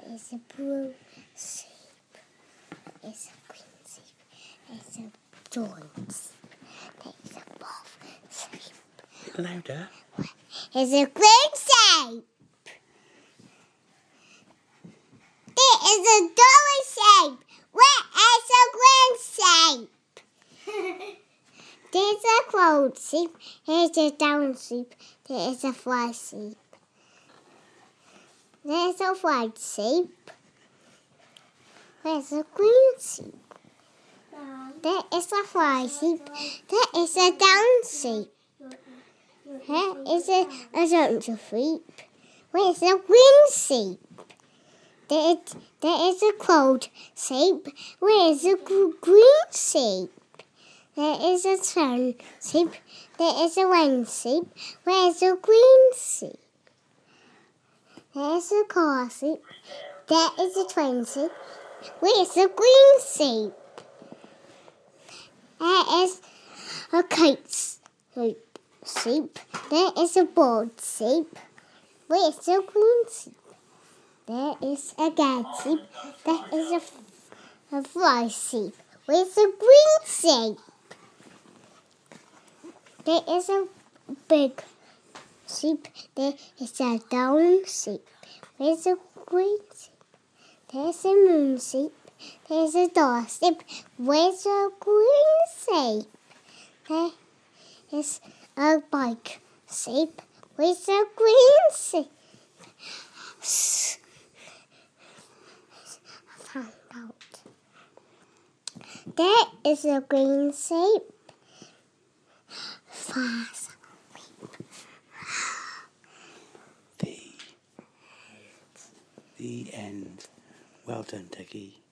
It's a blue shape. It's a green shape. It's a joint. It's a buff shape. Louder. It's a green shape. There is a dollar shape. Where is a green shape? There's a cloud shape. Here's a down shape. There is a fly shape. There's a white shape. There's a green shape. There is a fly shape. There is a down shape. Here is a orange shape. Where's a green shape? There is a cloud shape. Where's a green shape? There is a sun shape. There is a rain shape. Where's a green shape? There is a car shape. There is a train shape. Where's a green shape? There is a kite shape. There is a bird shape. Where's a green shape? There is a cat shape. There is a fly shape. Where's a green shape? There is a big shape. There is a down shape. Where's a green shape? There's a moon shape. There's a door shape. Where's a green shape? There is a bike shape. Where's a green shape? I found out. There is a green shape. Fast. The end. Well done, Teggy.